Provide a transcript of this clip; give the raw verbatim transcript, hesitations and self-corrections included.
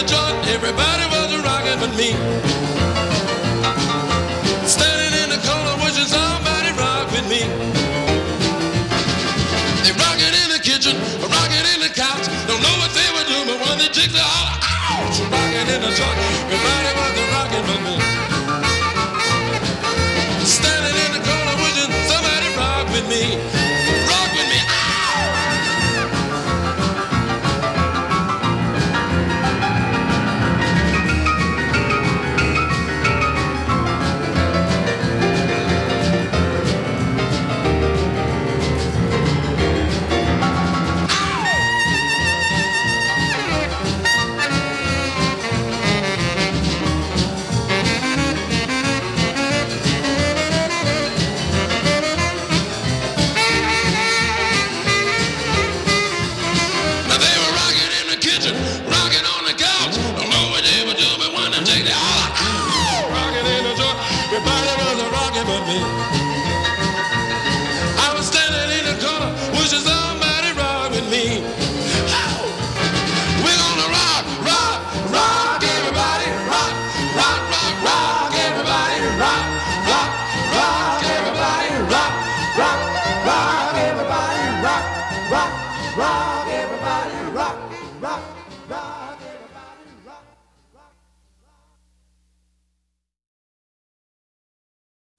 joint, everybody was rocking but me. Standing in the corner wishing somebody rock with me. They rocking in the kitchen, rocking in the couch. Don't know what they were doing, but when they jigged, they all out. Rocking in the joint, everybody was rocking but me. Standing in the corner wishing somebody rock with me. Rock with me. Everybody was a rockin' with me.